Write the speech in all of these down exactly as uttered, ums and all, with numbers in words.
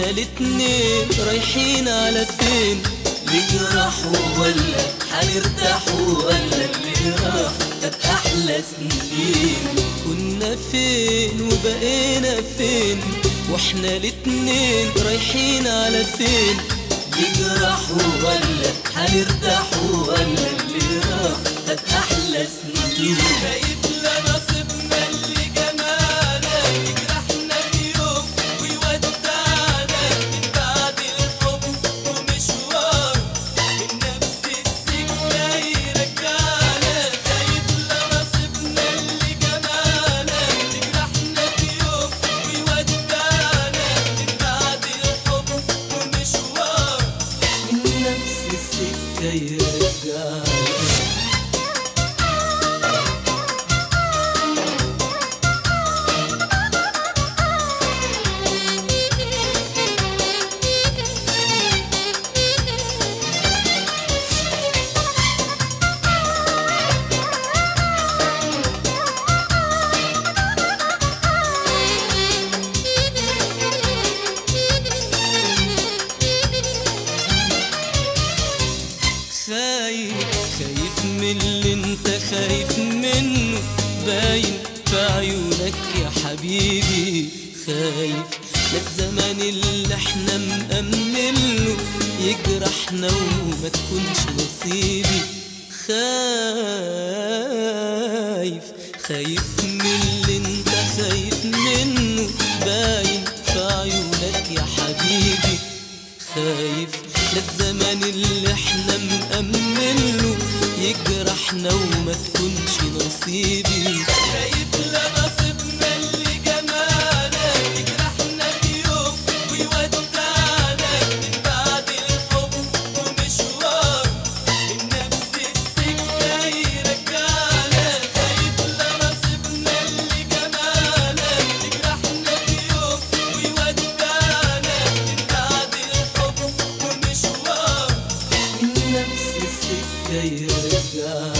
واحنا الاتنين رايحين على فين؟ نجرحوا ولا هنرتاحوا ولا اللي راح كانت احلى سنين؟ كنا فين وبقينا فين واحنا الاتنين رايحين على فين؟ نجرحوا ولا هنرتاحوا ولا اللي راح كانت احلى سنين؟ بقيت لا نصيبنا اللي جمالك يجرحنا في يوم ويودعنا من بعد الحب ومشوار من نفس السكة يرجعنا. بقيت لا نصيبنا اللي جمالك يجرحنا في يوم ويودعنا من بعد الحب ومشوار من نفس السكة يرجعنا. خايف خايف من اللي انت خايف منه باين في عيونك يا حبيبي. خايف لا الزمان اللي احنا مأمنله يجرحنا وما تكونش نصيبي. خايف خايف من اللي انت خايف منه باين في عيونك يا حبيبي. خايف لا الزمان اللي احنا مأمنله يجرحنا وما تكونش نصيبي. خايف لا نصيبنا اللي جمالك يجرحنا في يوم ويودعنا من بعد الحب ومشوار من نفس السكة يرجعنا. خايف لا نصيبنا اللي جمالك يجرحنا في يوم ويودعنا من بعد الحب ومشوار من نفس السكة يرجعنا.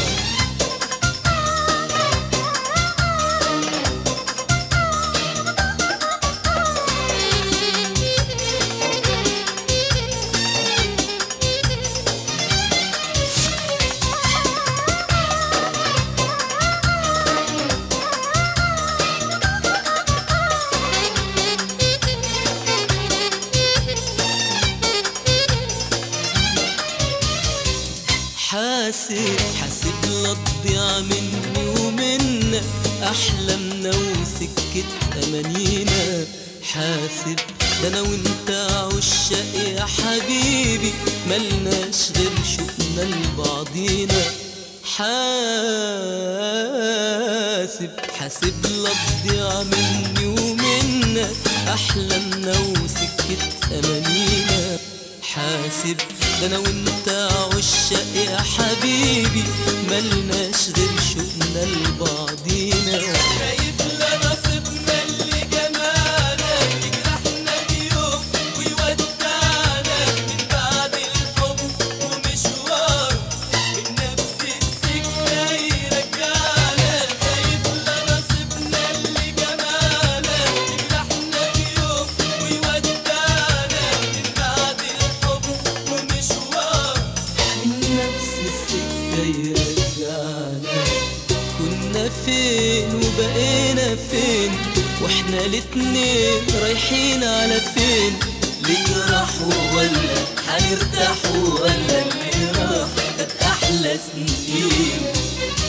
حاسب حاسب لا تضيع مني ومنك أحلامنا وسكة أمانينا. حاسب ده أنا وأنت عشاق يا حبيبي ملناش غير شوقنا لبعضينا. حاسب حاسب لا تضيع مني ومنك أحلامنا وسكة أمانينا. حاسب ده انا وانت عشاق يا حبيبي ملناش غير شوقنا لبعضينا. خايف لا نصيبنا اللي جمالك يجرحنا في يوم ويودعنا من بعد الحب ومشوار من نفس السكة يرجعنا. خايف لا نصيبنا اللي جمالك يجرحنا في يوم ويودعنا من بعد الحب ومشوار من نفس السكة يرجعنا. كنا فين وبقينا فين واحنا الاتنين رايحين على فين؟ نجرحوا ولا هنرتاحوا ولا اللي راح كانت احلى سنين؟